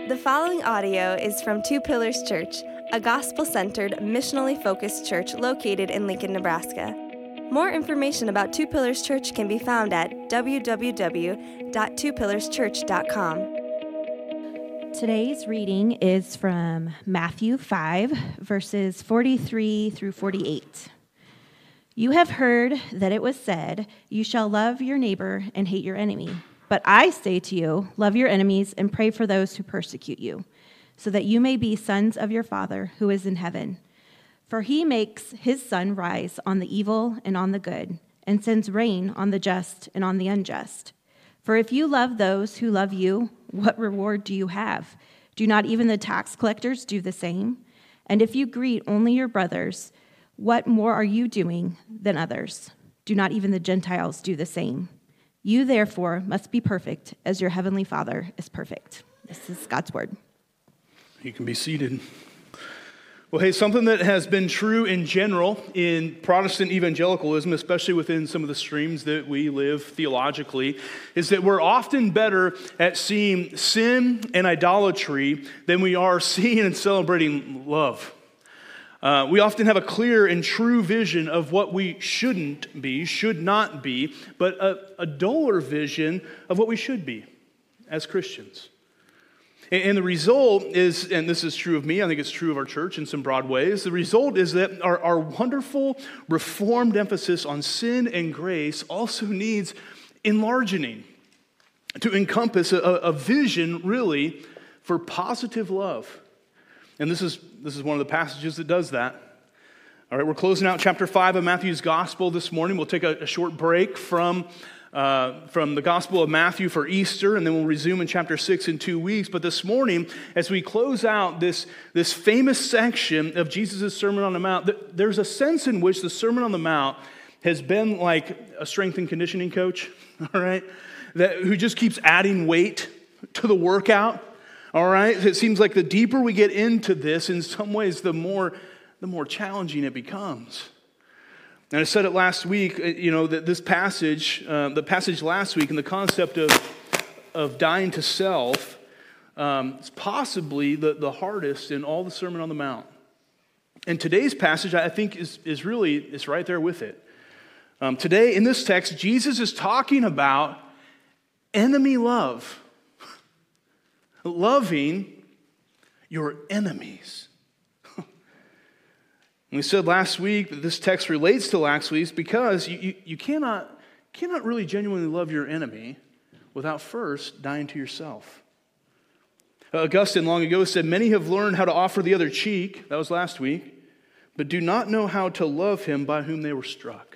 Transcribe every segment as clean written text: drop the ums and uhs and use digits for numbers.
The following audio is from Two Pillars Church, a gospel-centered, missionally focused church located in Lincoln, Nebraska. More information about Two Pillars Church can be found at www.twopillarschurch.com. Today's reading is from Matthew 5, verses 43 through 48. You have heard that it was said, "You shall love your neighbor and hate your enemy." But I say to you, love your enemies and pray for those who persecute you, so that you may be sons of your Father who is in heaven. For he makes his sun rise on the evil and on the good, and sends rain on the just and on the unjust. For if you love those who love you, what reward do you have? Do not even the tax collectors do the same? And if you greet only your brothers, what more are you doing than others? Do not even the Gentiles do the same? You, therefore, must be perfect as your heavenly Father is perfect. This is God's word. You can be seated. Well, hey, something that has been true in general in Protestant evangelicalism, especially within some of the streams that we live theologically, is that we're often better at seeing sin and idolatry than we are seeing and celebrating love. We often have a clear and true vision of what we shouldn't be, should not be, but a duller vision of what we should be as Christians. And the result is, and this is true of me, I think it's true of our church in some broad ways, the result is that our wonderful reformed emphasis on sin and grace also needs enlarging to encompass a vision, really, for positive love. And this is one of the passages that does that. All right, we're closing out chapter 5 of Matthew's Gospel this morning. We'll take a short break from the Gospel of Matthew for Easter, and then we'll resume in chapter 6 in 2 weeks. But this morning, as we close out this famous section of Jesus' Sermon on the Mount, there's a sense in which the Sermon on the Mount has been like a strength and conditioning coach, all right, who just keeps adding weight to the workout. All right, it seems like the deeper we get into this, in some ways, the more challenging it becomes. And I said it last week, that this passage, the passage last week, and the concept of dying to self, is possibly the hardest in all the Sermon on the Mount. And today's passage, I think, is really right there with it. Today, in this text, Jesus is talking about enemy love. Loving your enemies. We said last week that this text relates to last week's because you cannot really genuinely love your enemy without first dying to yourself. Augustine long ago said, "Many have learned how to offer the other cheek," that was last week, "but do not know how to love him by whom they were struck."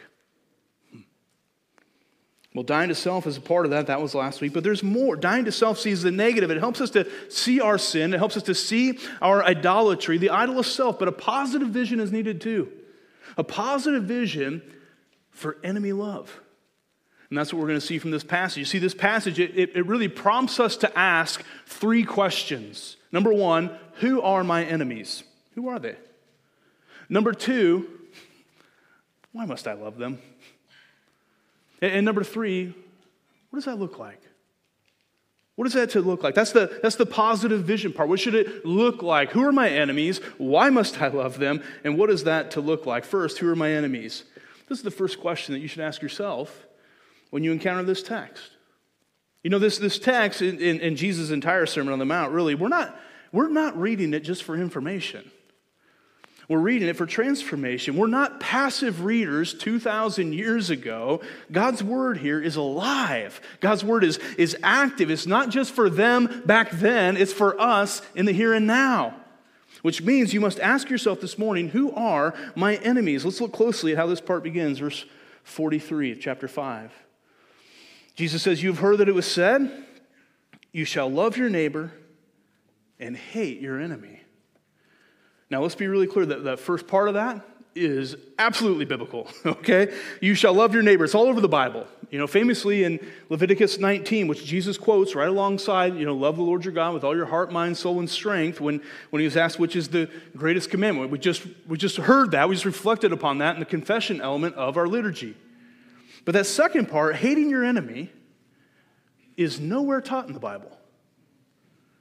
Well, dying to self is a part of that. That was last week. But there's more. Dying to self sees the negative. It helps us to see our sin. It helps us to see our idolatry, the idol of self. But a positive vision is needed too. A positive vision for enemy love. And that's what we're going to see from this passage. You see, this passage, it really prompts us to ask 3 questions. Number 1, who are my enemies? Who are they? Number 2, why must I love them? And number 3, what does that look like? What does that to look like? That's the positive vision part. What should it look like? Who are my enemies? Why must I love them? And what is that to look like? First, who are my enemies? This is the first question that you should ask yourself when you encounter this text. You know, this text in Jesus' entire Sermon on the Mount, really, we're not reading it just for information. We're reading it for transformation. We're not passive readers 2,000 years ago. God's word here is alive. God's word is active. It's not just for them back then. It's for us in the here and now. Which means you must ask yourself this morning, who are my enemies? Let's look closely at how this part begins. Verse 43 of chapter 5. Jesus says, "You've heard that it was said, you shall love your neighbor and hate your enemy." Now, let's be really clear that that first part of that is absolutely biblical, okay? You shall love your neighbor. It's all over the Bible. Famously in Leviticus 19, which Jesus quotes right alongside, love the Lord your God with all your heart, mind, soul, and strength, when he was asked which is the greatest commandment. We just heard that. We just reflected upon that in the confession element of our liturgy. But that second part, hating your enemy, is nowhere taught in the Bible.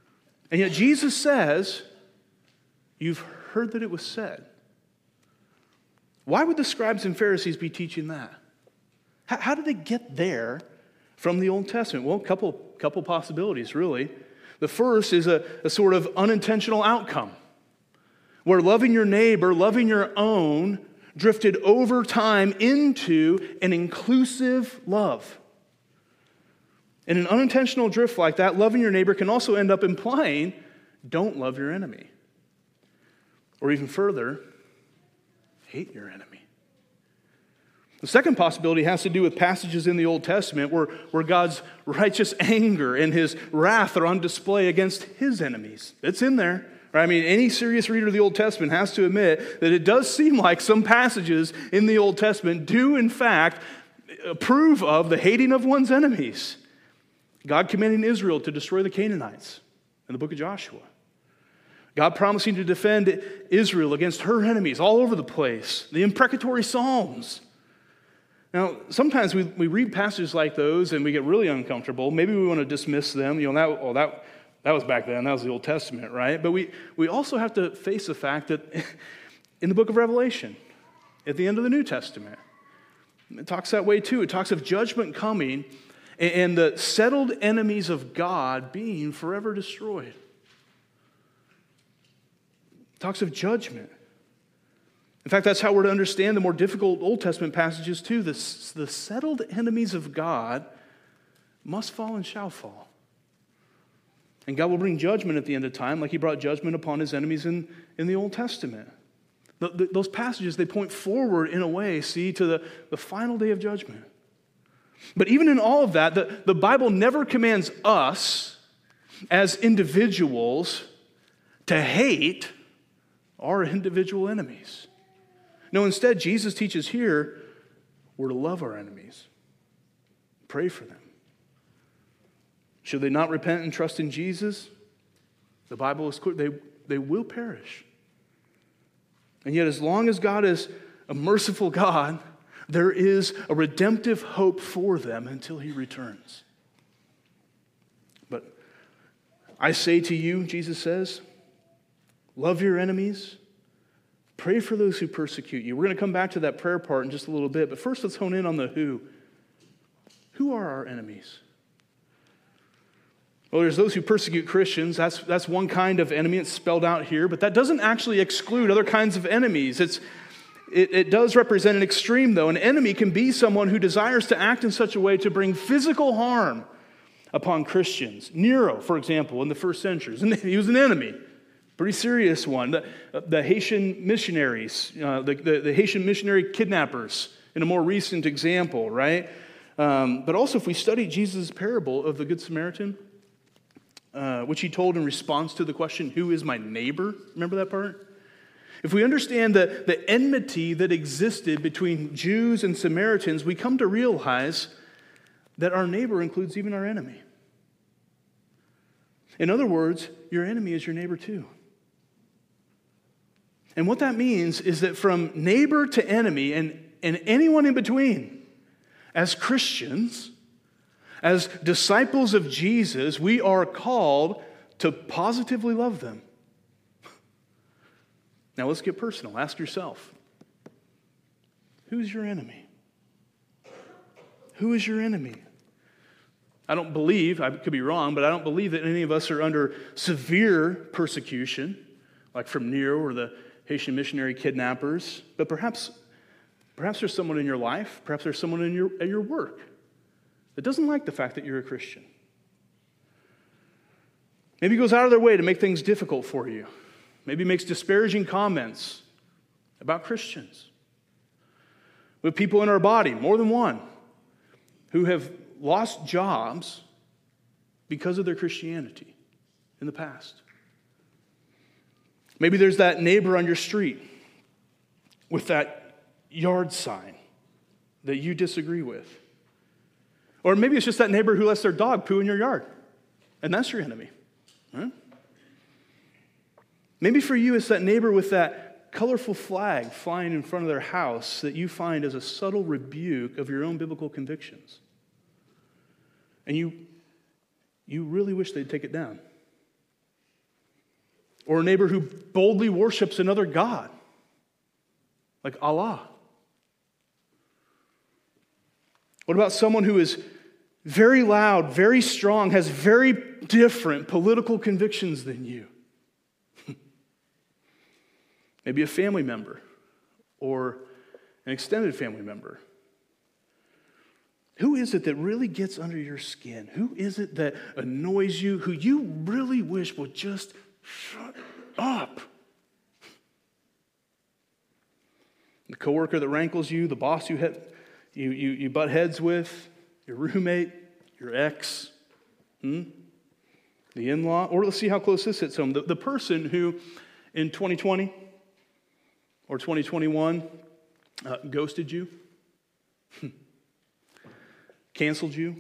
And yet Jesus says, you've heard that it was said. Why would the scribes and Pharisees be teaching that? How did they get there from the Old Testament? Well, a couple possibilities, really. The first is a sort of unintentional outcome, where loving your neighbor, loving your own, drifted over time into an inclusive love. In an unintentional drift like that, loving your neighbor can also end up implying, don't love your enemy. Or even further, hate your enemy. The second possibility has to do with passages in the Old Testament where God's righteous anger and his wrath are on display against his enemies. It's in there. Right? I mean, any serious reader of the Old Testament has to admit that it does seem like some passages in the Old Testament do, in fact, approve of the hating of one's enemies. God commanding Israel to destroy the Canaanites in the book of Joshua. God promising to defend Israel against her enemies all over the place. The imprecatory Psalms. Now, sometimes we read passages like those and we get really uncomfortable. Maybe we want to dismiss them. That was back then. That was the Old Testament, right? But we also have to face the fact that in the book of Revelation, at the end of the New Testament, it talks that way too. It talks of judgment coming and the settled enemies of God being forever destroyed. It talks of judgment. In fact, that's how we're to understand the more difficult Old Testament passages too. The settled enemies of God must fall and shall fall. And God will bring judgment at the end of time like he brought judgment upon his enemies in the Old Testament. Those passages, they point forward in a way, to the final day of judgment. But even in all of that, the Bible never commands us as individuals to hate our individual enemies. No, instead, Jesus teaches here we're to love our enemies, pray for them. Should they not repent and trust in Jesus? The Bible is clear, they will perish. And yet, as long as God is a merciful God, there is a redemptive hope for them until he returns. But I say to you, Jesus says, love your enemies, pray for those who persecute you. We're going to come back to that prayer part in just a little bit, but first let's hone in on the who. Who are our enemies? Well, there's those who persecute Christians. That's one kind of enemy. It's spelled out here, but that doesn't actually exclude other kinds of enemies. It does represent an extreme, though. An enemy can be someone who desires to act in such a way to bring physical harm upon Christians. Nero, for example, in the first century, he was an enemy. Pretty serious one. The Haitian missionaries, the Haitian missionary kidnappers, in a more recent example, right? But also, if we study Jesus' parable of the Good Samaritan, which he told in response to the question, who is my neighbor? Remember that part? If we understand the enmity that existed between Jews and Samaritans, we come to realize that our neighbor includes even our enemy. In other words, your enemy is your neighbor too. And what that means is that from neighbor to enemy and anyone in between, as Christians, as disciples of Jesus, we are called to positively love them. Now let's get personal. Ask yourself, who's your enemy? Who is your enemy? I don't believe, I could be wrong, but I don't believe that any of us are under severe persecution, like from Nero or the Haitian missionary kidnappers. But perhaps there's someone in your life, perhaps there's someone at your work that doesn't like the fact that you're a Christian. Maybe goes out of their way to make things difficult for you. Maybe makes disparaging comments about Christians. We have people in our body, more than one, who have lost jobs because of their Christianity in the past. Maybe there's that neighbor on your street with that yard sign that you disagree with. Or maybe it's just that neighbor who lets their dog poo in your yard, and that's your enemy. Huh? Maybe for you it's that neighbor with that colorful flag flying in front of their house that you find as a subtle rebuke of your own biblical convictions. And you really wish they'd take it down. Or a neighbor who boldly worships another god, like Allah? What about someone who is very loud, very strong, has very different political convictions than you? Maybe a family member or an extended family member. Who is it that really gets under your skin? Who is it that annoys you, who you really wish would just shut up? The coworker that rankles you, the boss you butt heads with, your roommate, your ex, the in-law, or let's see how close this hits home. The person who in 2020 or 2021 ghosted you, canceled you,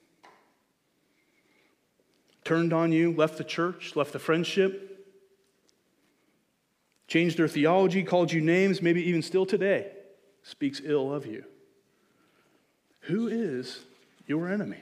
turned on you, left the church, left the friendship, changed their theology, called you names, maybe even still today speaks ill of you. Who is your enemy?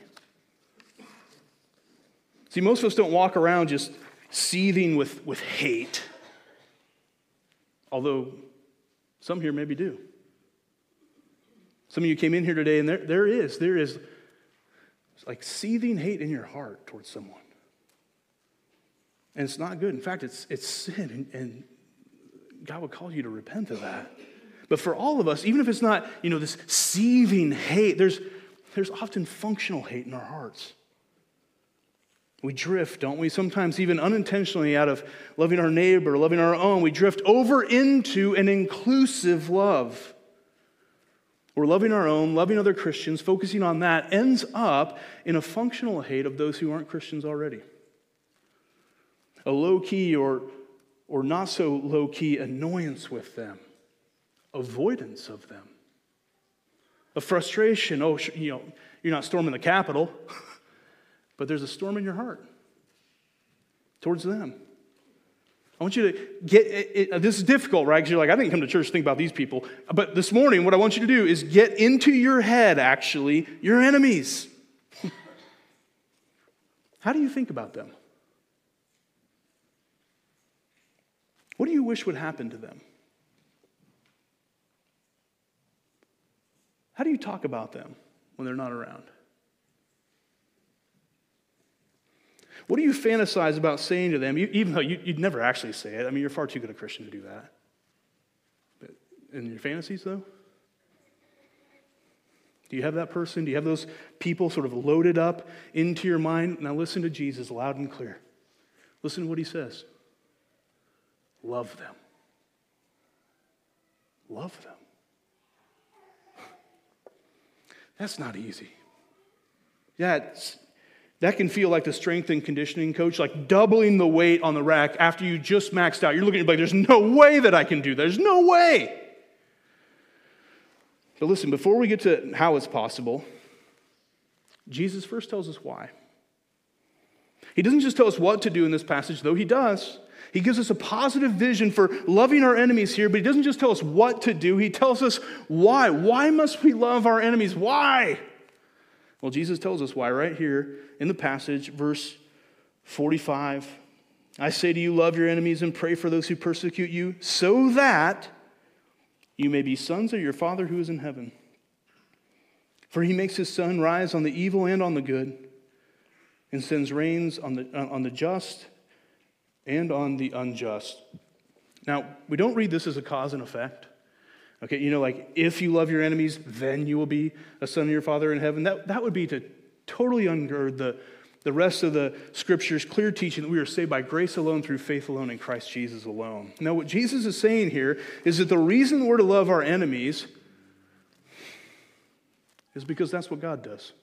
See, most of us don't walk around just seething with hate, although some here maybe do. Some of you came in here today and there is like seething hate in your heart towards someone. And it's not good. In fact, it's sin, and God would call you to repent of that. But for all of us, even if it's not, this seething hate, there's often functional hate in our hearts. We drift, don't we? Sometimes even unintentionally, out of loving our neighbor, loving our own, we drift over into an inclusive love. We're loving our own, loving other Christians, focusing on that, ends up in a functional hate of those who aren't Christians already. A low-key or not so low-key annoyance with them. Avoidance of them. A frustration. You're not storming the Capitol, but there's a storm in your heart towards them. I want you to get it. This is difficult, right? Because you're like, I didn't come to church to think about these people. But this morning, what I want you to do is get into your head, actually, your enemies. How do you think about them? What do you wish would happen to them? How do you talk about them when they're not around? What do you fantasize about saying to them, even though you'd never actually say it? I mean, you're far too good a Christian to do that. But in your fantasies, though? Do you have that person? Do you have those people sort of loaded up into your mind? Now listen to Jesus loud and clear. Listen to what he says. Love them. Love them. That's not easy. Yeah, that can feel like the strength and conditioning coach, like doubling the weight on the rack after you just maxed out. You're looking at it like, there's no way that I can do that. There's no way. But listen, before we get to how it's possible, Jesus first tells us why. He doesn't just tell us what to do in this passage, though he does. He gives us a positive vision for loving our enemies here, but he doesn't just tell us what to do. He tells us why. Why must we love our enemies? Why? Well, Jesus tells us why right here in the passage, verse 45. I say to you, love your enemies and pray for those who persecute you, so that you may be sons of your Father who is in heaven. For he makes his sun rise on the evil and on the good, and sends rains on the just and on the unjust. Now, we don't read this as a cause and effect. Okay, like if you love your enemies, then you will be a son of your Father in heaven. That would be to totally ungird the rest of the Scripture's clear teaching that we are saved by grace alone, through faith alone, in Christ Jesus alone. Now, what Jesus is saying here is that the reason we're to love our enemies is because that's what God does.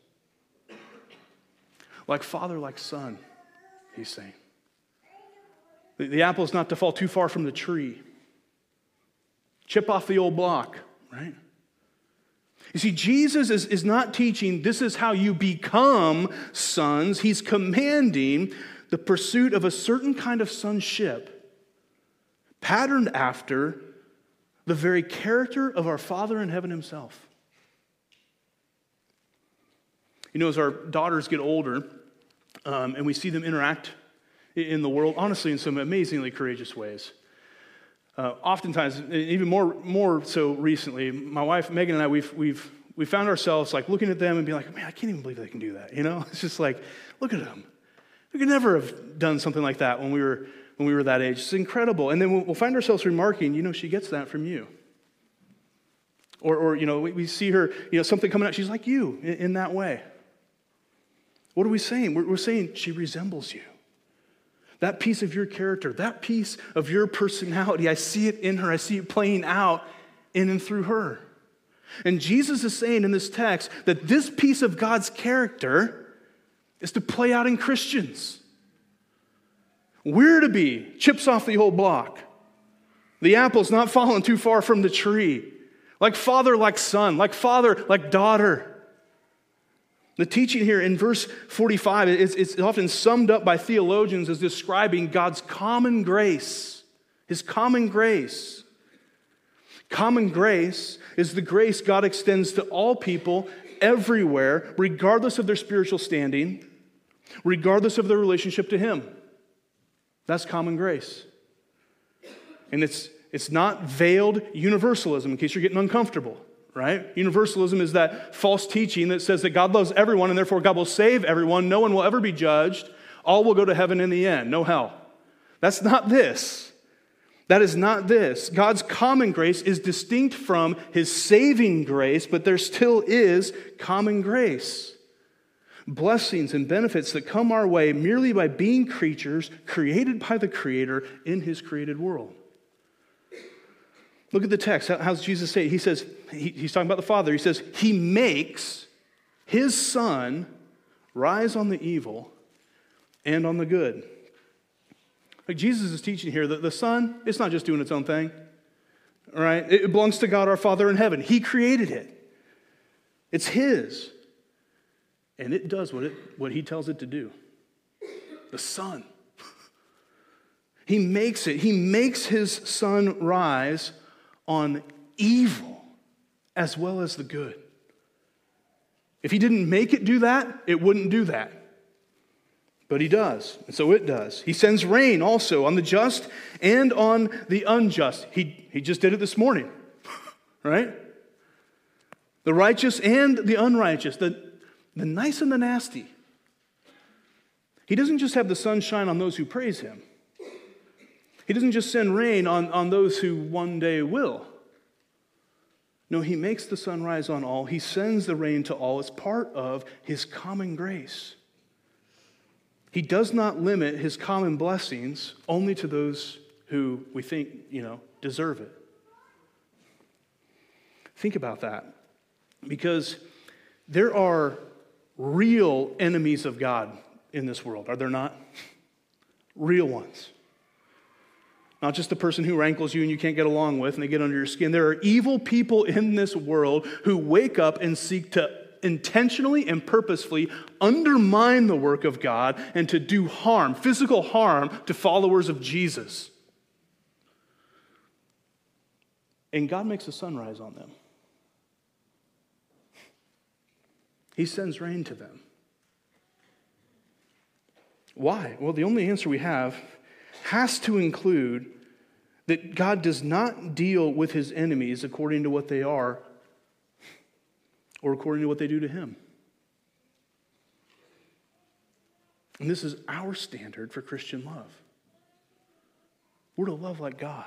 Like father, like son, he's saying. The apple is not to fall too far from the tree. Chip off the old block, right? You see, Jesus is not teaching this is how you become sons. He's commanding the pursuit of a certain kind of sonship patterned after the very character of our Father in heaven himself. As our daughters get older and we see them interact in the world, honestly, in some amazingly courageous ways. Oftentimes, even more so recently, my wife Megan and I, we found ourselves like looking at them and being like, man, I can't even believe they can do that. You know, it's just like, look at them. We could never have done something like that when we were that age. It's incredible. And then we'll find ourselves remarking, you know, she gets that from you. Or you know, we see her, you know, something coming out, she's like you in that way. What are we saying? We're saying she resembles you. That piece of your character, that piece of your personality, I see it in her. I see it playing out in and through her. And Jesus is saying in this text that this piece of God's character is to play out in Christians. We're to be chips off the old block. The apple's not falling too far from the tree. Like father, like son, like father, like daughter. The teaching here in verse 45, it's often summed up by theologians as describing God's common grace, his common grace. Common grace is the grace God extends to all people everywhere, regardless of their spiritual standing, regardless of their relationship to him. That's common grace. And it's not veiled universalism, in case you're getting uncomfortable. Right? Universalism is that false teaching that says that God loves everyone and therefore God will save everyone. No one will ever be judged. All will go to heaven in the end. No hell. That's not this. That is not this. God's common grace is distinct from his saving grace, but there still is common grace. Blessings and benefits that come our way merely by being creatures created by the Creator in his created world. Look at the text. How does Jesus say it? He says, he's talking about the Father. He says, he makes his Son rise on the evil and on the good. Like Jesus is teaching here that the Son, it's not just doing its own thing. All right? It belongs to God our Father in heaven. He created it. It's his. And it does what he tells it to do. The Son. He makes it. He makes his Son rise on evil as well as the good. If he didn't make it do that, it wouldn't do that. But he does, and so it does. He sends rain also on the just and on the unjust. He just did it this morning, right? The righteous and the unrighteous, the nice and the nasty. He doesn't just have the sun shine on those who praise him. He doesn't just send rain on those who one day will. No, he makes the sun rise on all. He sends the rain to all. It's part of his common grace. He does not limit his common blessings only to those who we think, deserve it. Think about that. Because there are real enemies of God in this world, are there not? Real ones. Not just the person who rankles you and you can't get along with and they get under your skin. There are evil people in this world who wake up and seek to intentionally and purposefully undermine the work of God and to do harm, physical harm, to followers of Jesus. And God makes the sun rise on them. He sends rain to them. Why? Well, the only answer we have has to include that God does not deal with his enemies according to what they are or according to what they do to him. And this is our standard for Christian love. We're to love like God.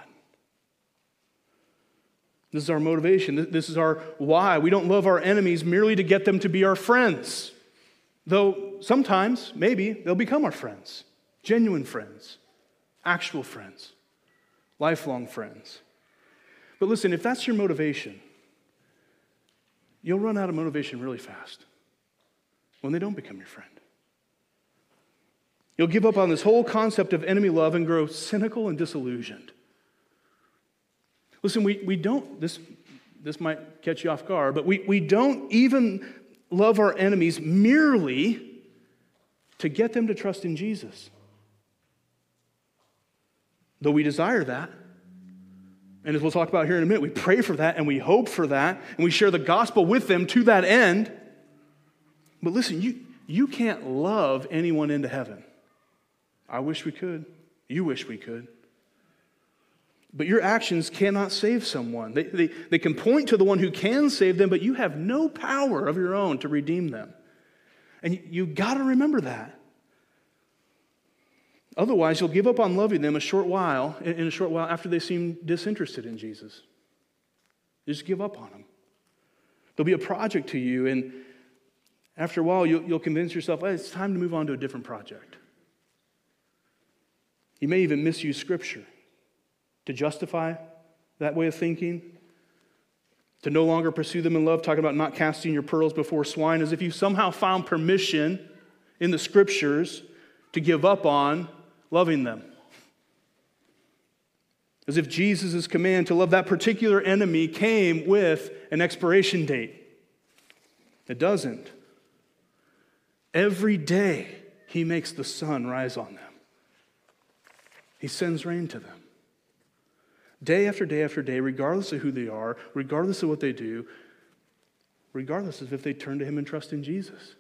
This is our motivation. This is our why. We don't love our enemies merely to get them to be our friends. Though sometimes, maybe, they'll become our friends. Genuine friends. Actual friends. Lifelong friends. But listen, if that's your motivation, you'll run out of motivation really fast when they don't become your friend. You'll give up on this whole concept of enemy love and grow cynical and disillusioned. Listen, we don't, this might catch you off guard, but we don't even love our enemies merely to get them to trust in Jesus. Though we desire that, and as we'll talk about here in a minute, we pray for that and we hope for that, and we share the gospel with them to that end. But listen, you can't love anyone into heaven. I wish we could. You wish we could. But your actions cannot save someone. They can point to the one who can save them, but you have no power of your own to redeem them. And you've got to remember that. Otherwise, you'll give up on loving them in a short while after they seem disinterested in Jesus. You just give up on them. There'll be a project to you, and after a while, you'll convince yourself, it's time to move on to a different project. You may even misuse Scripture to justify that way of thinking, to no longer pursue them in love, talking about not casting your pearls before swine, as if you somehow found permission in the Scriptures to give up on loving them. As if Jesus' command to love that particular enemy came with an expiration date. It doesn't. Every day, he makes the sun rise on them. He sends rain to them. Day after day after day, regardless of who they are, regardless of what they do, regardless of if they turn to him and trust in Jesus.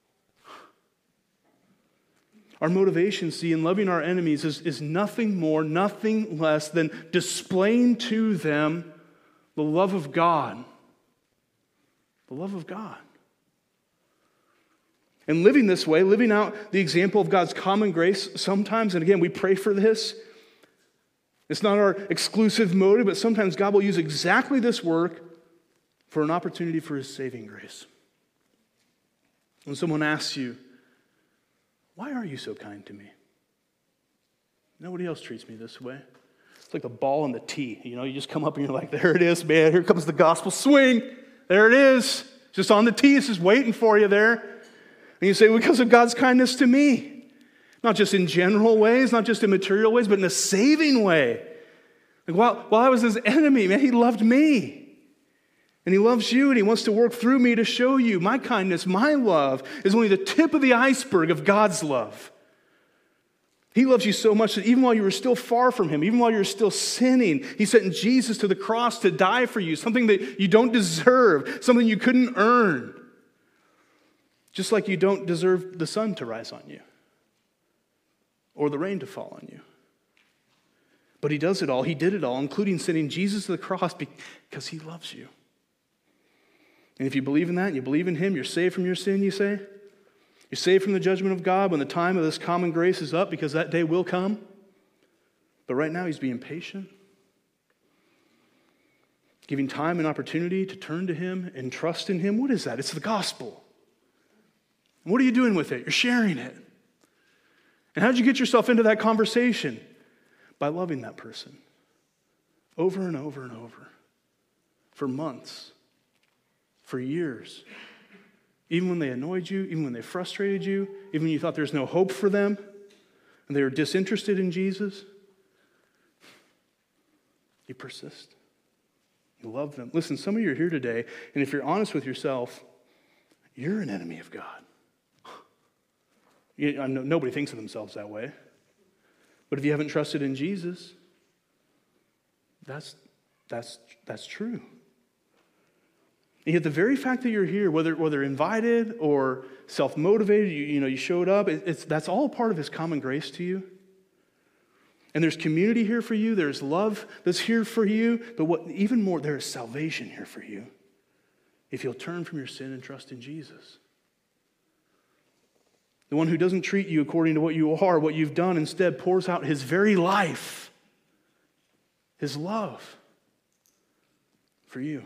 Our motivation, see, in loving our enemies is nothing more, nothing less than displaying to them the love of God. The love of God. And living this way, living out the example of God's common grace sometimes, and again, we pray for this. It's not our exclusive motive, but sometimes God will use exactly this work for an opportunity for his saving grace. When someone asks you, why are you so kind to me? Nobody else treats me this way. It's like the ball and the tee. You just come up and you're like, there it is, man. Here comes the gospel swing. There it is. Just on the tee. It's just waiting for you there. And you say, because of God's kindness to me. Not just in general ways, not just in material ways, but in a saving way. Like while I was his enemy, man, he loved me. And he loves you, and he wants to work through me to show you my kindness, my love is only the tip of the iceberg of God's love. He loves you so much that even while you were still far from him, even while you were still sinning, he sent Jesus to the cross to die for you, something that you don't deserve, something you couldn't earn. Just like you don't deserve the sun to rise on you or the rain to fall on you. But he does it all. He did it all, including sending Jesus to the cross because he loves you. And if you believe in that and you believe in him, you're saved from your sin, you say? You're saved from the judgment of God when the time of this common grace is up, because that day will come. But right now he's being patient, giving time and opportunity to turn to him and trust in him. What is that? It's the gospel. And what are you doing with it? You're sharing it. And how did you get yourself into that conversation? By loving that person over and over and over for months, for years. Even when they annoyed you, even when they frustrated you, even when you thought there's no hope for them, and they were disinterested in Jesus, you persist. You love them. Listen, some of you are here today, and if you're honest with yourself, you're an enemy of God. I know nobody thinks of themselves that way. But if you haven't trusted in Jesus, that's true. And yet the very fact that you're here, whether invited or self-motivated, you showed up, that's all part of his common grace to you. And there's community here for you, there's love that's here for you, but even more, there is salvation here for you if you'll turn from your sin and trust in Jesus. The one who doesn't treat you according to what you are, what you've done, instead pours out his very life, his love for you.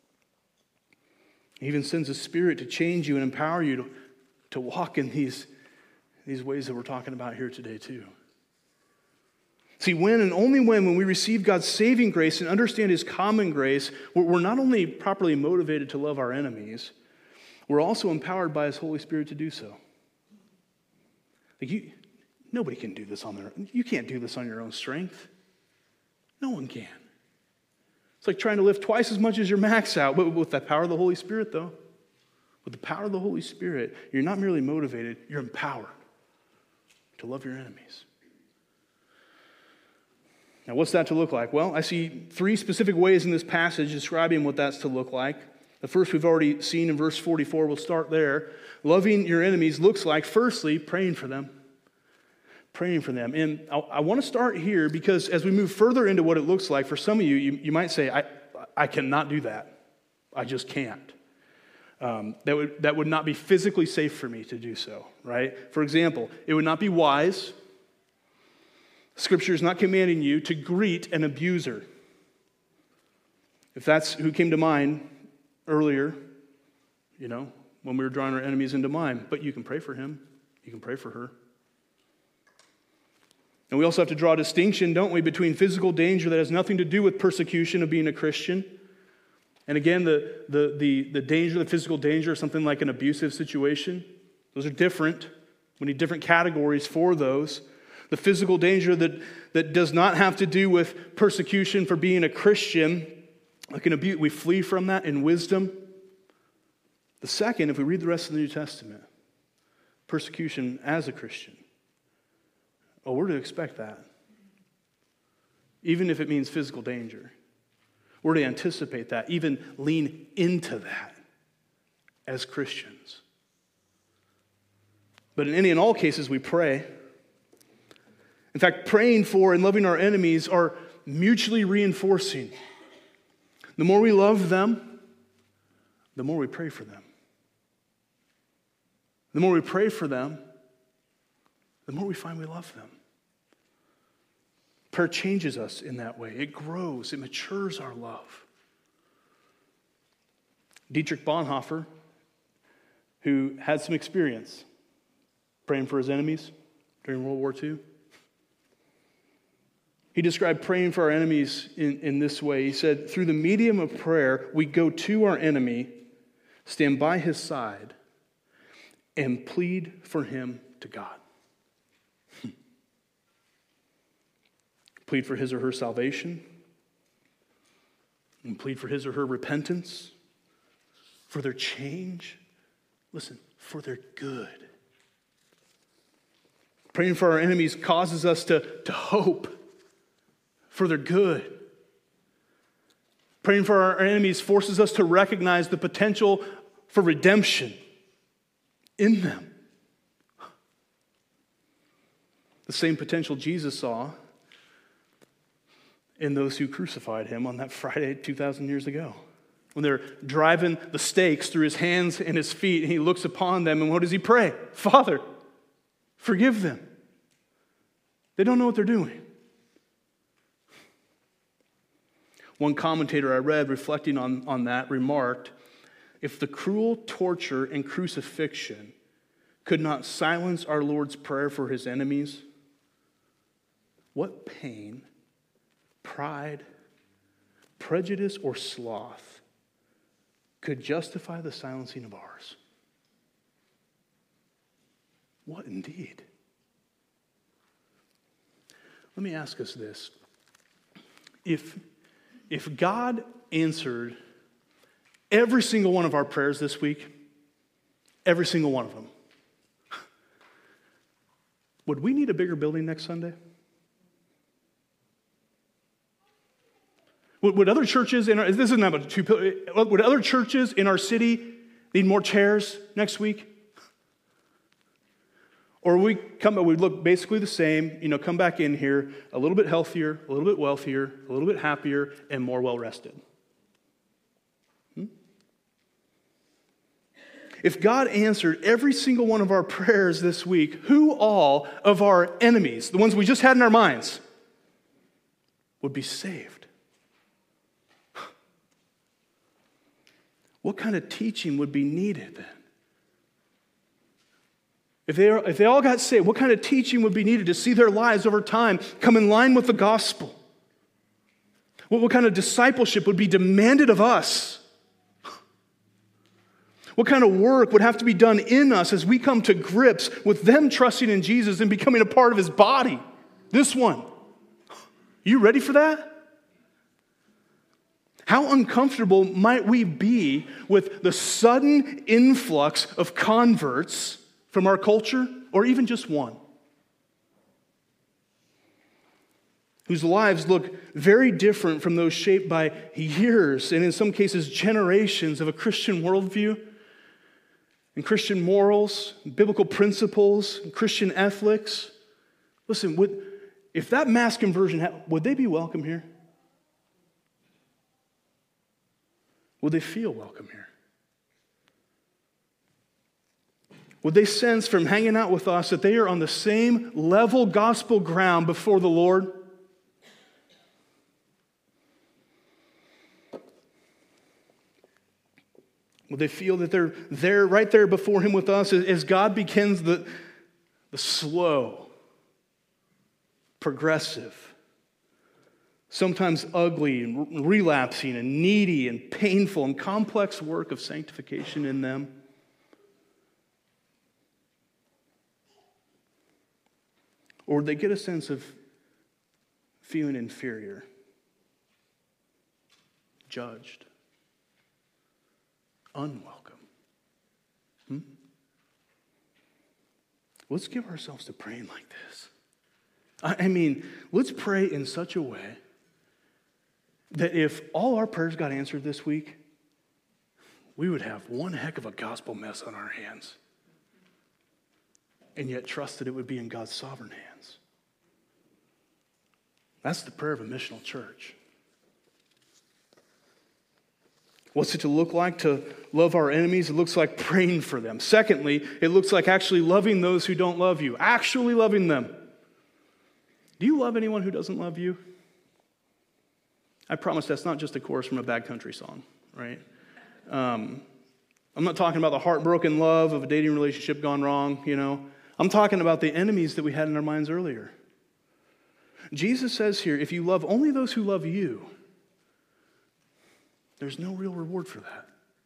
He even sends his Spirit to change you and empower you to walk in these ways that we're talking about here today too. See, when and only when we receive God's saving grace and understand his common grace, we're not only properly motivated to love our enemies, we're also empowered by his Holy Spirit to do so. Nobody can do this on their own. You can't do this on your own strength. No one can. It's like trying to lift twice as much as your max out, but with the power of the Holy Spirit, though. With the power of the Holy Spirit, you're not merely motivated, you're empowered to love your enemies. Now, what's that to look like? Well, I see 3 specific ways in this passage describing what that's to look like. The first we've already seen in verse 44. We'll start there. Loving your enemies looks like, firstly, praying for them. praying for them. And I want to start here because as we move further into what it looks like, for some of you might say, I cannot do that. I just can't. That would not be physically safe for me to do so, right? For example, it would not be wise. Scripture is not commanding you to greet an abuser. If that's who came to mind earlier, when we were drawing our enemies into mind, but you can pray for him. You can pray for her. And we also have to draw a distinction, don't we, between physical danger that has nothing to do with persecution of being a Christian. And again, the danger, the physical danger of something like an abusive situation. Those are different. We need different categories for those. The physical danger that does not have to do with persecution for being a Christian, like an abuse, we flee from that in wisdom. The second, if we read the rest of the New Testament, persecution as a Christian. Oh, we're to expect that. Even if it means physical danger. We're to anticipate that, even lean into that as Christians. But in all cases, we pray. In fact, praying for and loving our enemies are mutually reinforcing. The more we love them, the more we pray for them. The more we pray for them, the more we find we love them. Prayer changes us in that way. It grows, it matures our love. Dietrich Bonhoeffer, who had some experience praying for his enemies during World War II, he described praying for our enemies in this way. He said, through the medium of prayer, we go to our enemy, stand by his side, and plead for him to God. Plead for his or her salvation, and plead for his or her repentance, for their change. Listen, for their good. Praying for our enemies causes us to hope for their good. Praying for our enemies forces us to recognize the potential for redemption in them. The same potential Jesus saw in those who crucified him on that Friday 2,000 years ago. When they're driving the stakes through his hands and his feet, and he looks upon them, and what does he pray? Father, forgive them. They don't know what they're doing. One commentator I read reflecting on that remarked, if the cruel torture and crucifixion could not silence our Lord's prayer for his enemies, what pain, pride, prejudice, or sloth could justify the silencing of ours? What indeed? Let me ask us this. If God answered every single one of our prayers this week, every single one of them, would we need a bigger building next Sunday? Would other churches this isn't about would other churches in our city need more chairs next week? Or we'd look basically the same, come back in here a little bit healthier, a little bit wealthier, a little bit happier, and more well-rested. If God answered every single one of our prayers this week, who all of our enemies, the ones we just had in our minds, would be saved? What kind of teaching would be needed then? If they all got saved, what kind of teaching would be needed to see their lives over time come in line with the gospel? What kind of discipleship would be demanded of us? What kind of work would have to be done in us as we come to grips with them trusting in Jesus and becoming a part of his body? This one. You ready for that? How uncomfortable might we be with the sudden influx of converts from our culture, or even just one, whose lives look very different from those shaped by years and in some cases generations of a Christian worldview and Christian morals, biblical principles, and Christian ethics? Listen, if that mass conversion would they be welcome here? Would they feel welcome here? Would they sense from hanging out with us that they are on the same level gospel ground before the Lord? Would they feel that they're there, right there before Him with us as God begins the slow, progressive, sometimes ugly and relapsing and needy and painful and complex work of sanctification in them? Or would they get a sense of feeling inferior, judged, unwelcome? Let's give ourselves to praying like this. I mean, let's pray in such a way that if all our prayers got answered this week, we would have one heck of a gospel mess on our hands, and yet trust that it would be in God's sovereign hands. That's the prayer of a missional church. What's it to look like to love our enemies? It looks like praying for them. Secondly, it looks like actually loving those who don't love you, actually loving them. Do you love anyone who doesn't love you? I promise that's not just a chorus from a bad country song, right? I'm not talking about the heartbroken love of a dating relationship gone wrong, I'm talking about the enemies that we had in our minds earlier. Jesus says here, if you love only those who love you, there's no real reward for that.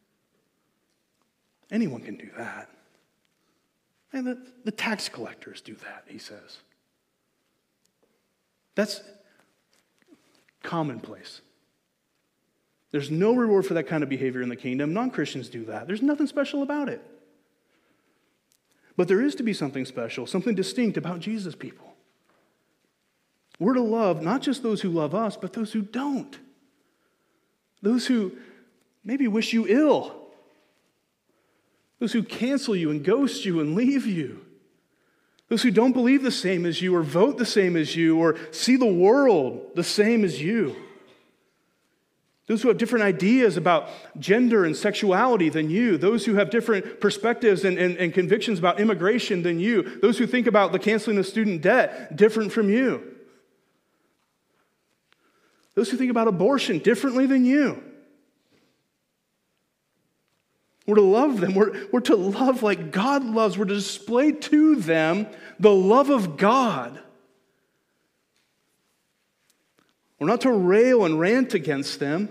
Anyone can do that. And the tax collectors do that, he says. That's commonplace. There's no reward for that kind of behavior in the kingdom. Non-Christians do that. There's nothing special about it. But there is to be something special, something distinct about Jesus' people. We're to love not just those who love us, but those who don't. Those who maybe wish you ill. Those who cancel you and ghost you and leave you. Those who don't believe the same as you or vote the same as you or see the world the same as you. Those who have different ideas about gender and sexuality than you. Those who have different perspectives and convictions about immigration than you. Those who think about the canceling of student debt different from you. Those who think about abortion differently than you. We're to love them. We're to love like God loves. We're to display to them the love of God. We're not to rail and rant against them.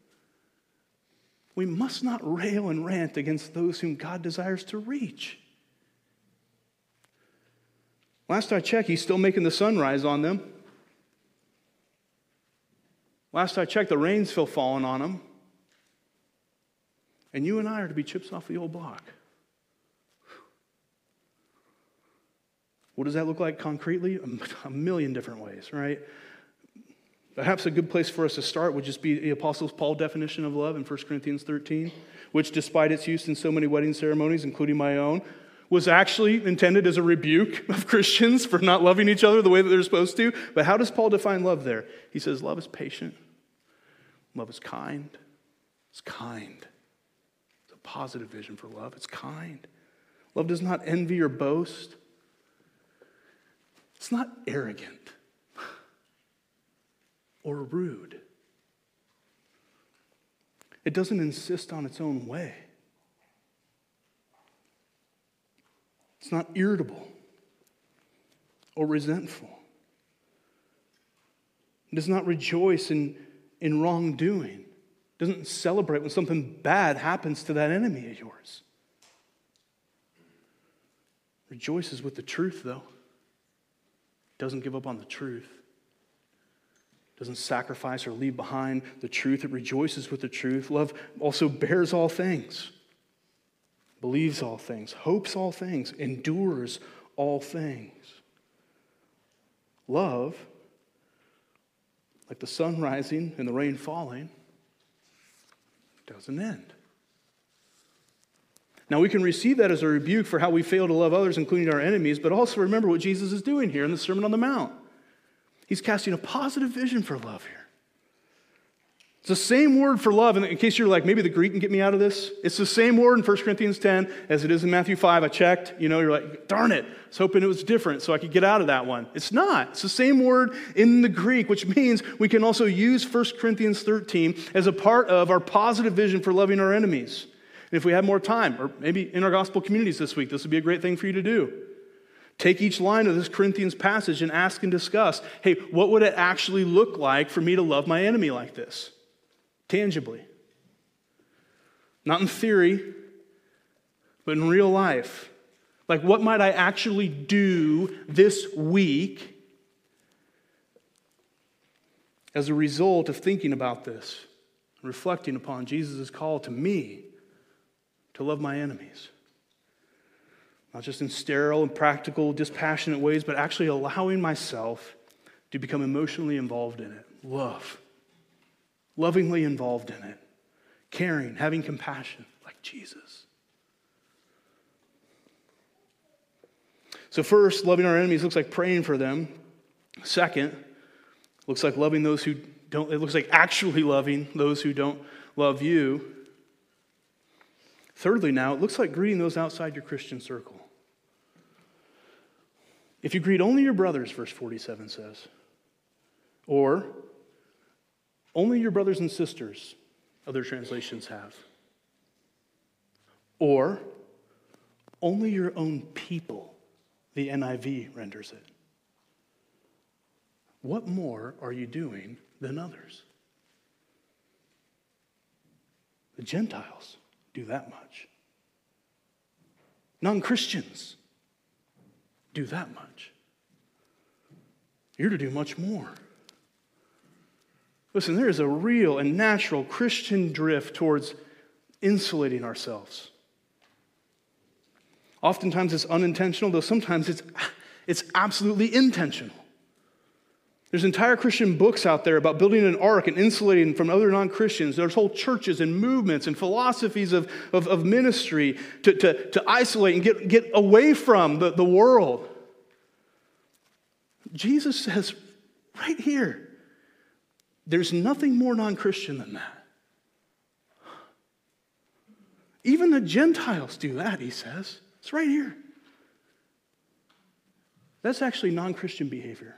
We must not rail and rant against those whom God desires to reach. Last I checked, He's still making the sun rise on them. Last I checked, the rain's still falling on them. And you and I are to be chips off the old block. What does that look like concretely? A million different ways, right? Perhaps a good place for us to start would just be the Apostle Paul's definition of love in 1 Corinthians 13, which, despite its use in so many wedding ceremonies, including my own, was actually intended as a rebuke of Christians for not loving each other the way that they're supposed to. But how does Paul define love there? He says love is patient. Love is kind. It's kind. It's a positive vision for love. It's kind. Love does not envy or boast. It's not arrogant or rude. It doesn't insist on its own way. It's not irritable or resentful. It does not rejoice in wrongdoing. It doesn't celebrate when something bad happens to that enemy of yours. Rejoices with the truth, though. Doesn't give up on the truth. Doesn't sacrifice or leave behind the truth. It rejoices with the truth. Love also bears all things, believes all things, hopes all things, endures all things. Love, like the sun rising and the rain falling, doesn't end. Now, we can receive that as a rebuke for how we fail to love others, including our enemies, but also remember what Jesus is doing here in the Sermon on the Mount. He's casting a positive vision for love here. It's the same word for love, and in case you're like, maybe the Greek can get me out of this, it's the same word in 1 Corinthians 10 as it is in Matthew 5. I checked, you're like, darn it, I was hoping it was different so I could get out of that one. It's not. It's the same word in the Greek, which means we can also use 1 Corinthians 13 as a part of our positive vision for loving our enemies. And if we had more time, or maybe in our gospel communities this week, this would be a great thing for you to do. Take each line of this Corinthians passage and ask and discuss, hey, what would it actually look like for me to love my enemy like this? Tangibly. Not in theory, but in real life. Like, what might I actually do this week as a result of thinking about this, reflecting upon Jesus' call to me to love my enemies? Not just in sterile and practical, dispassionate ways, but actually allowing myself to become emotionally involved in it. Lovingly involved in it. Caring, having compassion, like Jesus. So first, loving our enemies looks like praying for them. Second, looks like loving those who don't, it looks like actually loving those who don't love you. Thirdly now, it looks like greeting those outside your Christian circle. If you greet only your brothers, verse 47 says, or only your brothers and sisters, other translations have, or only your own people, the NIV renders it. What more are you doing than others? The Gentiles do that much. Non-Christians do that much. You're to do much more. Listen, there is a real and natural Christian drift towards insulating ourselves. Oftentimes it's unintentional, though sometimes it's absolutely intentional. There's entire Christian books out there about building an ark and insulating from other non-Christians. There's whole churches and movements and philosophies of ministry to isolate and get away from the world. Jesus says right here, there's nothing more non-Christian than that. Even the Gentiles do that, he says. It's right here. That's actually non-Christian behavior.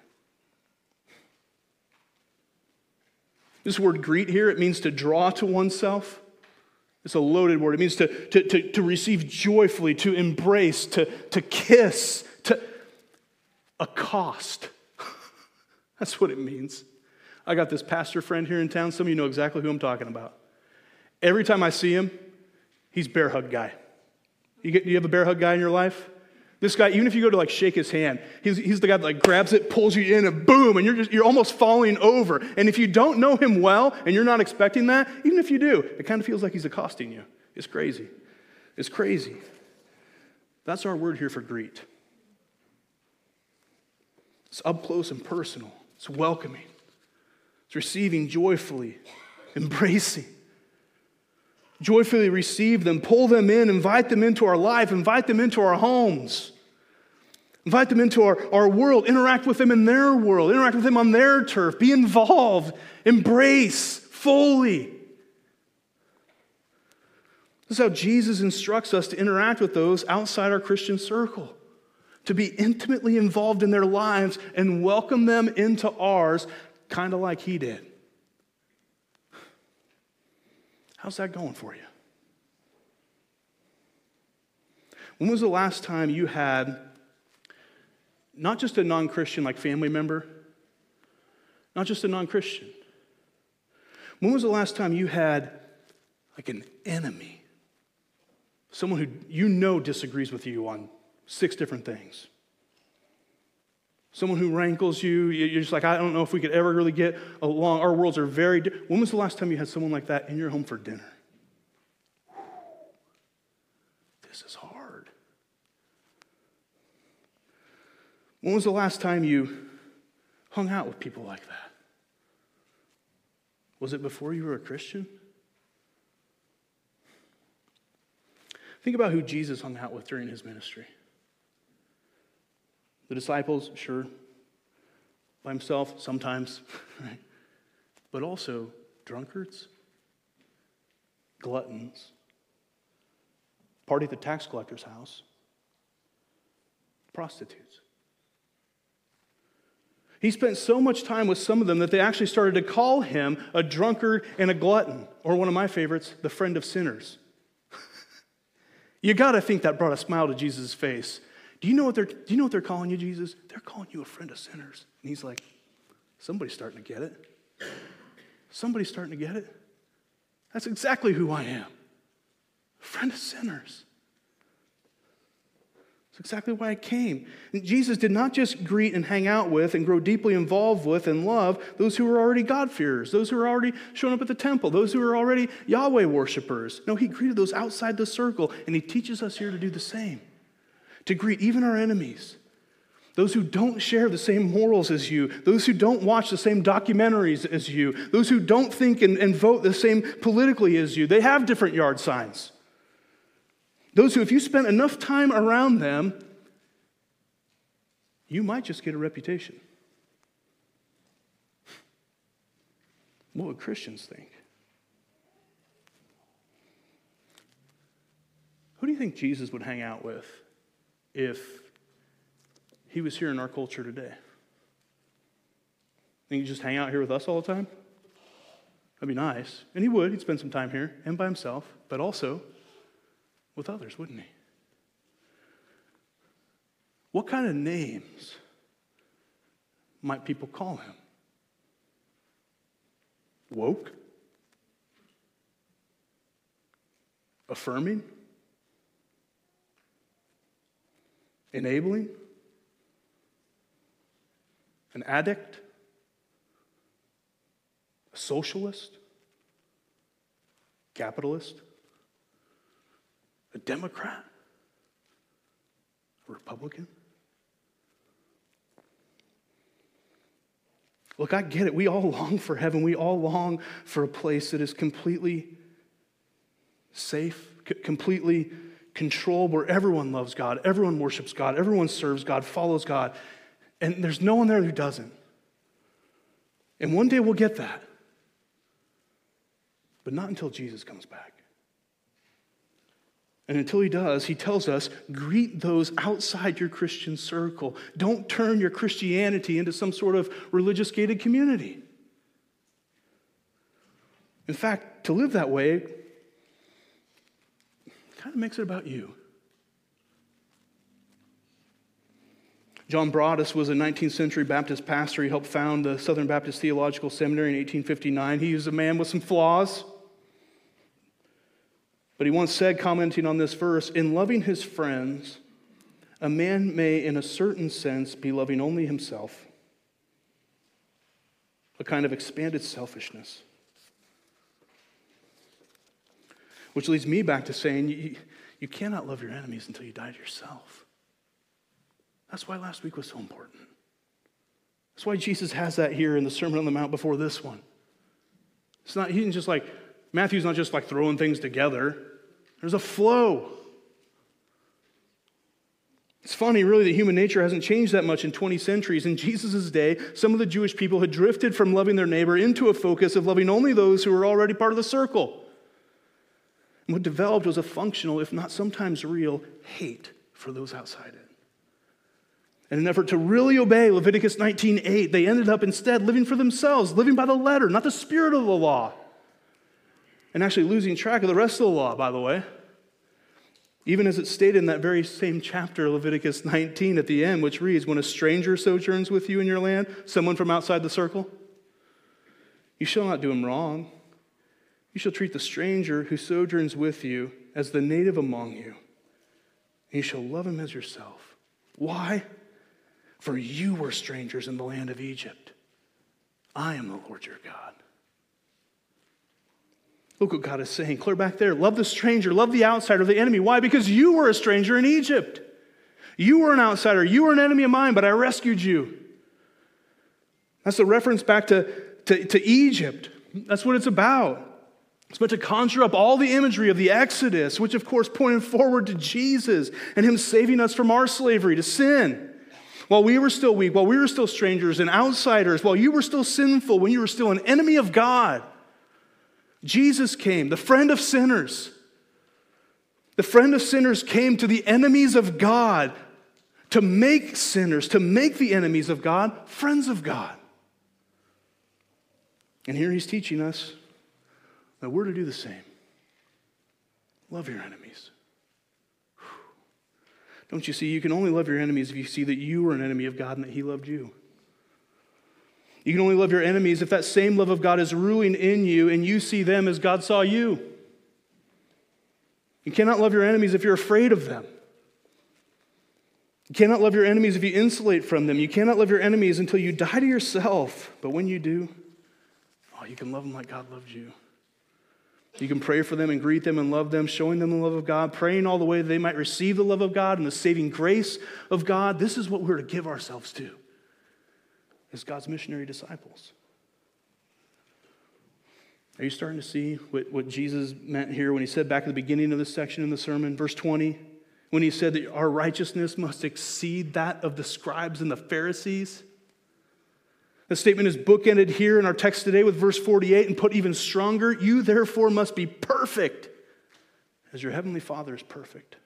This word greet here, it means to draw to oneself. It's a loaded word. It means to receive joyfully, to embrace, to kiss, to accost. That's what it means. I got this pastor friend here in town. Some of you know exactly who I'm talking about. Every time I see him, he's bear hug guy. You have a bear hug guy in your life? This guy, even if you go to shake his hand, he's the guy that grabs it, pulls you in, and boom, and you're almost falling over. And if you don't know him well and you're not expecting that, even if you do, it kind of feels like he's accosting you. It's crazy. It's crazy. That's our word here for greet. It's up close and personal. It's welcoming. It's receiving joyfully, embracing. Joyfully receive them, pull them in, invite them into our life, invite them into our homes. Invite them into our world, interact with them in their world, interact with them on their turf, be involved, embrace fully. This is how Jesus instructs us to interact with those outside our Christian circle, to be intimately involved in their lives and welcome them into ours, kind of like he did. How's that going for you? When was the last time you had not just a non-Christian like family member, not just a non-Christian? When was the last time you had an enemy? Someone who you know disagrees with you on 6 different things. Someone who rankles you, you're just I don't know if we could ever really get along. Our worlds are very different. When was the last time you had someone like that in your home for dinner? This is hard. When was the last time you hung out with people like that? Was it before you were a Christian? Think about who Jesus hung out with during his ministry. The disciples, sure, by himself sometimes, right? But also drunkards, gluttons, party at the tax collector's house, prostitutes. He spent so much time with some of them that they actually started to call him a drunkard and a glutton, or one of my favorites, the friend of sinners. You got to think that brought a smile to Jesus' face. Do you know what they're calling you, Jesus? They're calling you a friend of sinners. And he's like, somebody's starting to get it. Somebody's starting to get it. That's exactly who I am. A friend of sinners. That's exactly why I came. And Jesus did not just greet and hang out with and grow deeply involved with and love those who were already God-fearers, those who were already showing up at the temple, those who were already Yahweh worshipers. No, he greeted those outside the circle, and he teaches us here to do the same. To greet even our enemies, those who don't share the same morals as you, those who don't watch the same documentaries as you, those who don't think and vote the same politically as you. They have different yard signs. Those who, if you spend enough time around them, you might just get a reputation. What would Christians think? Who do you think Jesus would hang out with if he was here in our culture today? Think he'd just hang out here with us all the time? That'd be nice. And he would. He'd spend some time here and by himself, but also with others, wouldn't he? What kind of names might people call him? Woke? Affirming? Enabling? An addict? A socialist? Capitalist? A Democrat? A Republican? Look, I get it. We all long for heaven. We all long for a place that is completely safe, completely controlled, where everyone loves God, everyone worships God, everyone serves God, follows God, and there's no one there who doesn't. And one day we'll get that. But not until Jesus comes back. And until he does, he tells us, greet those outside your Christian circle. Don't turn your Christianity into some sort of religious gated community. In fact, to live that way kind of makes it about you. John Broadus was a 19th century Baptist pastor. He helped found the Southern Baptist Theological Seminary in 1859. He was a man with some flaws. But he once said, commenting on this verse, in loving his friends, a man may, in a certain sense, be loving only himself. A kind of expanded selfishness. Which leads me back to saying, you cannot love your enemies until you die to yourself. That's why last week was so important. That's why Jesus has that here in the Sermon on the Mount before this one. He didn't just Matthew's not just throwing things together. There's a flow. It's funny, really, that human nature hasn't changed that much in 20 centuries. In Jesus' day, some of the Jewish people had drifted from loving their neighbor into a focus of loving only those who were already part of the circle. And what developed was a functional, if not sometimes real, hate for those outside it. In an effort to really obey Leviticus 19:8, they ended up instead living for themselves, living by the letter, not the spirit of the law. And actually losing track of the rest of the law, by the way. Even as it's stated in that very same chapter, Leviticus 19 at the end, which reads, when a stranger sojourns with you in your land, someone from outside the circle, you shall not do him wrong. You shall treat the stranger who sojourns with you as the native among you. And you shall love him as yourself. Why? For you were strangers in the land of Egypt. I am the Lord your God. Look what God is saying. Clear back there. Love the stranger. Love the outsider, the enemy. Why? Because you were a stranger in Egypt. You were an outsider. You were an enemy of mine, but I rescued you. That's the reference back to Egypt. That's what it's about. It's meant to conjure up all the imagery of the Exodus, which of course pointed forward to Jesus and him saving us from our slavery to sin. While we were still weak, while we were still strangers and outsiders, while you were still sinful, when you were still an enemy of God, Jesus came, the friend of sinners. The friend of sinners came to the enemies of God to make sinners, to make the enemies of God friends of God. And here he's teaching us that we're to do the same. Love your enemies. Don't you see, you can only love your enemies if you see that you were an enemy of God and that he loved you. You can only love your enemies if that same love of God is ruling in you and you see them as God saw you. You cannot love your enemies if you're afraid of them. You cannot love your enemies if you insulate from them. You cannot love your enemies until you die to yourself. But when you do, you can love them like God loved you. You can pray for them and greet them and love them, showing them the love of God, praying all the way that they might receive the love of God and the saving grace of God. This is what we're to give ourselves to as God's missionary disciples. Are you starting to see what Jesus meant here when he said back at the beginning of this section in the sermon, verse 20, when he said that our righteousness must exceed that of the scribes and the Pharisees? The statement is bookended here in our text today with verse 48 and put even stronger. You therefore must be perfect as your heavenly Father is perfect.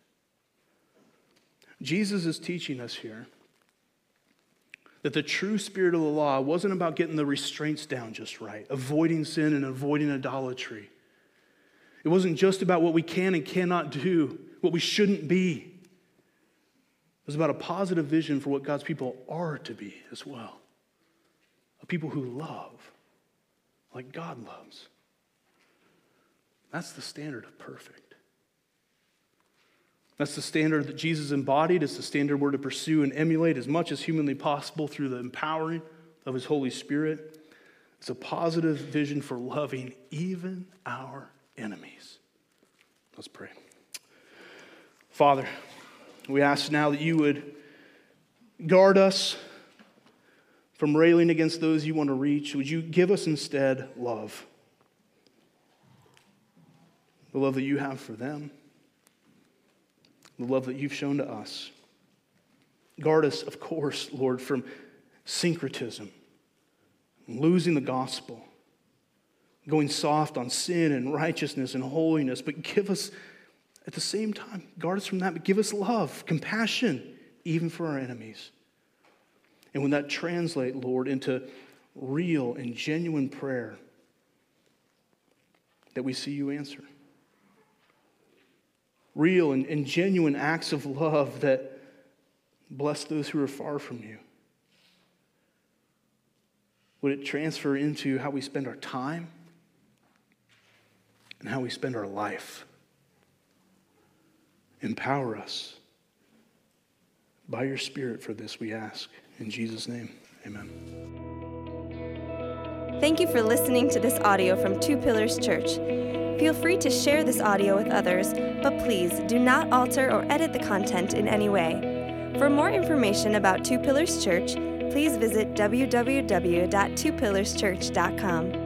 Jesus is teaching us here that the true spirit of the law wasn't about getting the restraints down just right, avoiding sin and avoiding idolatry. It wasn't just about what we can and cannot do, what we shouldn't be. It was about a positive vision for what God's people are to be as well. A people who love like God loves. That's the standard of perfect. That's the standard that Jesus embodied. It's the standard we're to pursue and emulate as much as humanly possible through the empowering of his Holy Spirit. It's a positive vision for loving even our enemies. Let's pray. Father, we ask now that you would guard us from railing against those you want to reach. Would you give us instead love? The love that you have for them. The love that you've shown to us. Guard us, of course, Lord, from syncretism, losing the gospel, going soft on sin and righteousness and holiness, but give us, at the same time, guard us from that, but give us love, compassion, even for our enemies. And when that translates, Lord, into real and genuine prayer, that we see you answer. Real and genuine acts of love that bless those who are far from you. Would it transfer into how we spend our time and how we spend our life? Empower us by your Spirit for this, we ask. In Jesus' name, amen. Thank you for listening to this audio from Two Pillars Church. Feel free to share this audio with others, but please do not alter or edit the content in any way. For more information about Two Pillars Church, please visit www.twopillarschurch.com.